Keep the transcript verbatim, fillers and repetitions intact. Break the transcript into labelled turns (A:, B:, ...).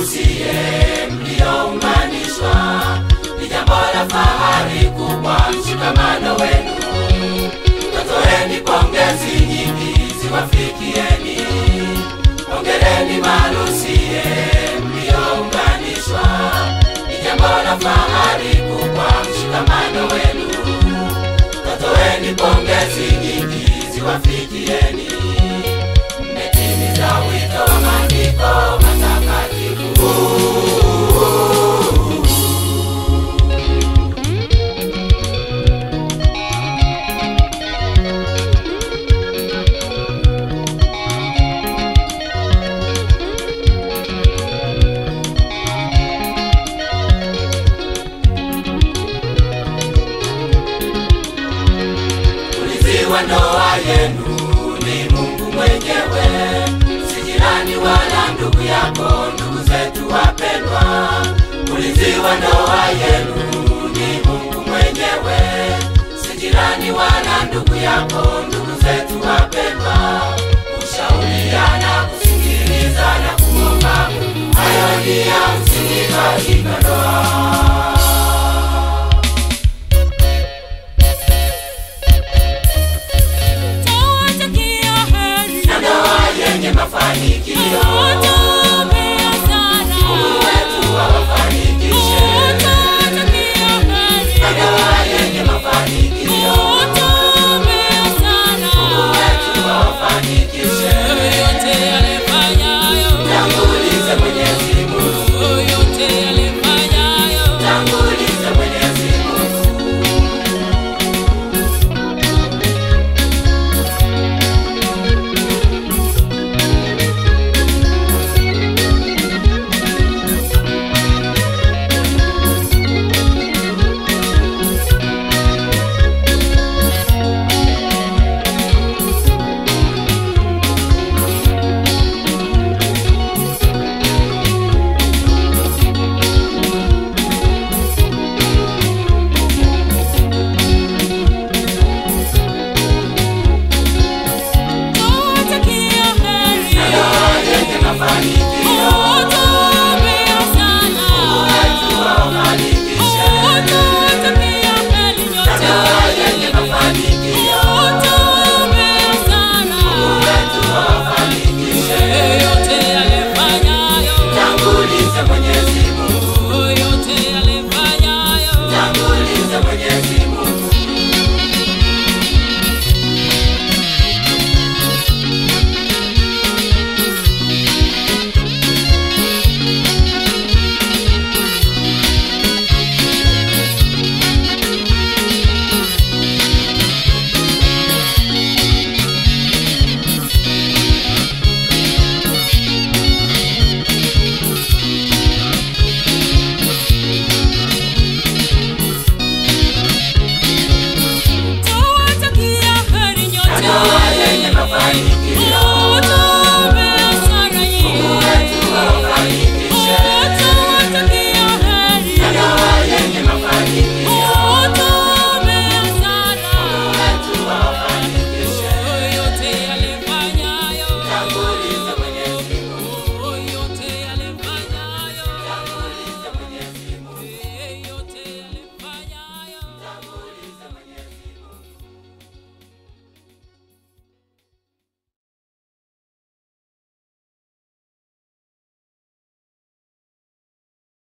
A: maharusi mliounganishwa, ni jambo la fahari kubwa mshikamano wenu. Toeni pongezi nyingi ziwafikieni, hongereni maharusi mliounganishwa, ni jambo la fahari kubwa mshikamano wenu. Toeni pongezi nyingi ziwafikieni, mmetimiza wito wa maandiko matakatifu. Wa ndoa yenu ni Mungu mwenyewe, si jirani wala ndugu yako, ndugu zetu wapendwa. Ulinzi wa ndoa yenu ni Mungu mwenyewe, si jirani wala ndugu yako, ndugu zetu wapendwa. Kushauriana, kusikiliza na kuomba, hayo ni ya msingi katika ndoa. Mafanikio